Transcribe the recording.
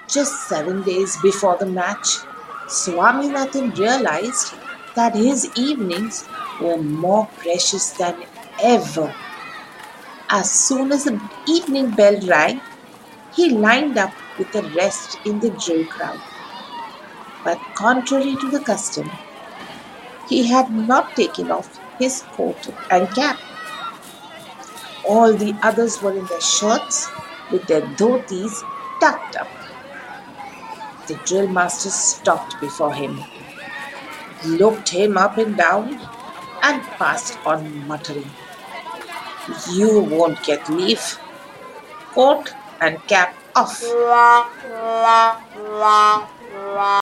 Just 7 days before the match, Swaminathan realized that his evenings were more precious than ever. As soon as the evening bell rang, he lined up with the rest in the drill crowd. But contrary to the custom, he had not taken off his coat and cap. All the others were in their shirts with their dhotis tucked up. The drill master stopped before him, looked him up and down, and passed on, muttering, "You won't get leave. Coat and cap off."